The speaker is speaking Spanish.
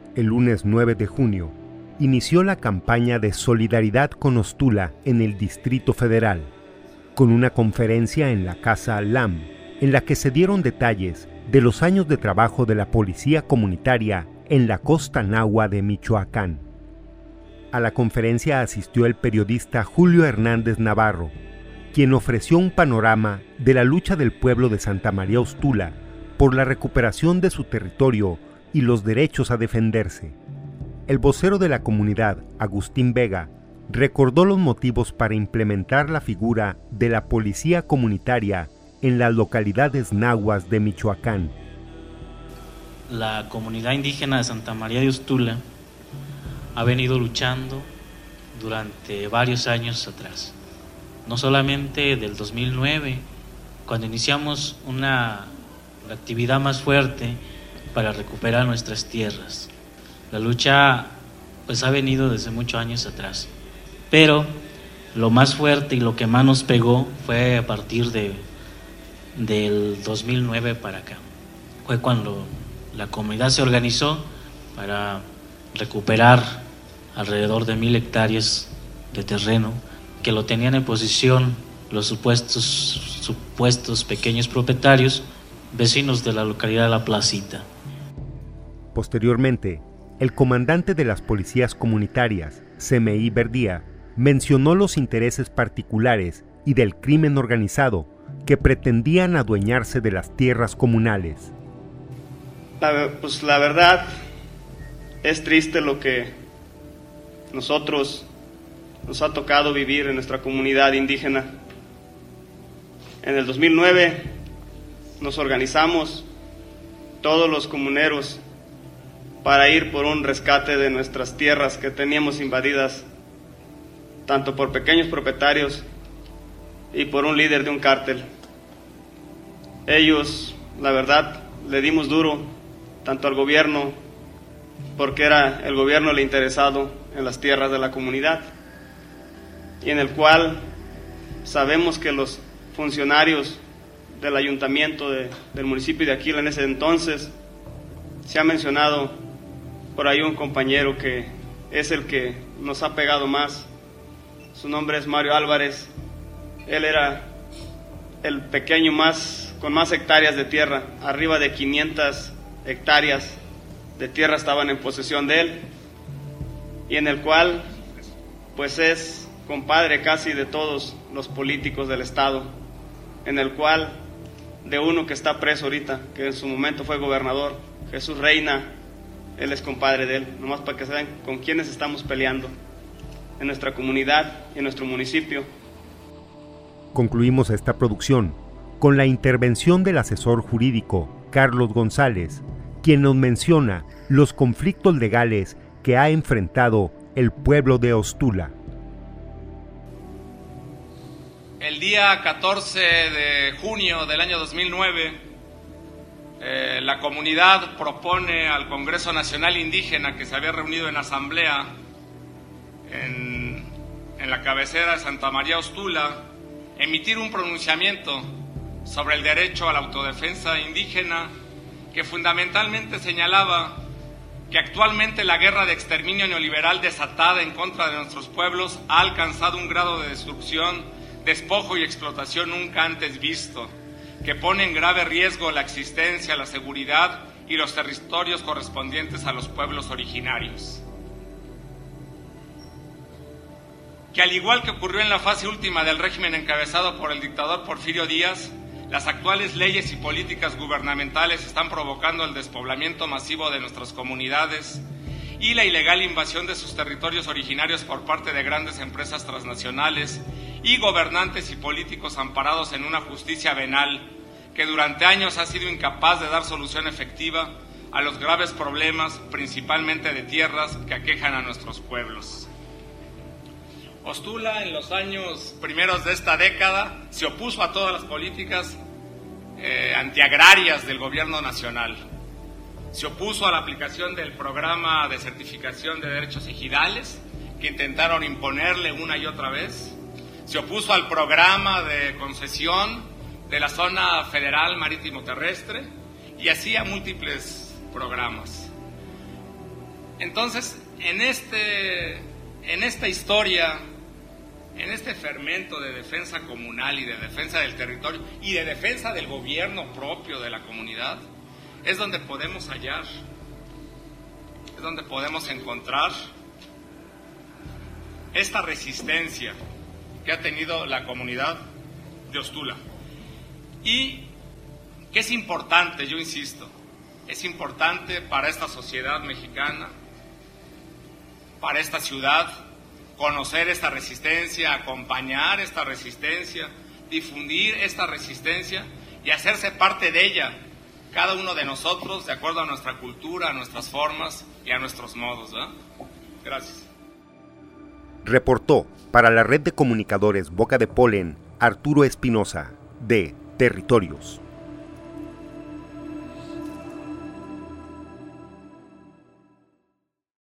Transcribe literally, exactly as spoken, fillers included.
El lunes nueve de junio, inició la campaña de solidaridad con Ostula en el Distrito Federal, con una conferencia en la Casa L A M, en la que se dieron detalles de los años de trabajo de la policía comunitaria en la costa nahua de Michoacán. A la conferencia asistió el periodista Julio Hernández Navarro, quien ofreció un panorama de la lucha del pueblo de Santa María Ostula por la recuperación de su territorio y los derechos a defenderse. El vocero de la comunidad, Agustín Vega, recordó los motivos para implementar la figura de la policía comunitaria en las localidades nahuas de Michoacán. La comunidad indígena de Santa María de Ostula ha venido luchando durante varios años atrás. No solamente del dos mil nueve, cuando iniciamos una la actividad más fuerte para recuperar nuestras tierras. La lucha pues ha venido desde muchos años atrás, pero lo más fuerte y lo que más nos pegó fue a partir de del dos mil nueve para acá. Fue cuando la comunidad se organizó para recuperar alrededor de mil hectáreas de terreno que lo tenían en posesión los supuestos, supuestos pequeños propietarios vecinos de la localidad de La Placita. Posteriormente, el comandante de las policías comunitarias, Semeí Verdía, mencionó los intereses particulares y del crimen organizado que pretendían adueñarse de las tierras comunales. La, pues la verdad, es triste lo que nosotros nos ha tocado vivir en nuestra comunidad indígena. En el dos mil nueve nos organizamos todos los comuneros para ir por un rescate de nuestras tierras que teníamos invadidas tanto por pequeños propietarios y por un líder de un cártel. Ellos, la verdad, le dimos duro tanto al gobierno, porque era el gobierno el interesado en las tierras de la comunidad, y en el cual sabemos que los funcionarios del ayuntamiento de, del municipio de Aquila en ese entonces, se ha mencionado por ahí un compañero que es el que nos ha pegado más. Su nombre es Mario Álvarez. Él era el pequeño más con más hectáreas de tierra, arriba de quinientas hectáreas de tierra estaban en posesión de él, y en el cual pues es compadre casi de todos los políticos del estado, en el cual de uno que está preso ahorita, que en su momento fue gobernador, Jesús Reina, él es compadre de él, nomás para que sepan con quiénes estamos peleando en nuestra comunidad y en nuestro municipio. Concluimos esta producción con la intervención del asesor jurídico Carlos González, quien nos menciona los conflictos legales que ha enfrentado el pueblo de Ostula. El día catorce de junio del año dos mil nueve, eh, la comunidad propone al Congreso Nacional Indígena, que se había reunido en asamblea en, en la cabecera de Santa María Ostula, emitir un pronunciamiento sobre el derecho a la autodefensa indígena, que fundamentalmente señalaba que actualmente la guerra de exterminio neoliberal desatada en contra de nuestros pueblos ha alcanzado un grado de destrucción, despojo y explotación nunca antes visto, que pone en grave riesgo la existencia, la seguridad y los territorios correspondientes a los pueblos originarios. Que al igual que ocurrió en la fase última del régimen encabezado por el dictador Porfirio Díaz, las actuales leyes y políticas gubernamentales están provocando el despoblamiento masivo de nuestras comunidades y la ilegal invasión de sus territorios originarios por parte de grandes empresas transnacionales y gobernantes y políticos amparados en una justicia venal que durante años ha sido incapaz de dar solución efectiva a los graves problemas, principalmente de tierras, que aquejan a nuestros pueblos. Ostula, en los años primeros de esta década, se opuso a todas las políticas eh, antiagrarias del gobierno nacional. Se opuso a la aplicación del programa de certificación de derechos ejidales, que intentaron imponerle una y otra vez. Se opuso al programa de concesión de la zona federal marítimo terrestre y así a múltiples programas. Entonces, en, este, en esta historia, en este fermento de defensa comunal y de defensa del territorio y de defensa del gobierno propio de la comunidad, es donde podemos hallar, es donde podemos encontrar esta resistencia que ha tenido la comunidad de Ostula. Y que es importante, yo insisto, es importante para esta sociedad mexicana, para esta ciudad, conocer esta resistencia, acompañar esta resistencia, difundir esta resistencia y hacerse parte de ella, cada uno de nosotros, de acuerdo a nuestra cultura, a nuestras formas y a nuestros modos, ¿verdad? Gracias. Reportó para la red de comunicadores Boca de Polen Arturo Espinosa, de Territorios.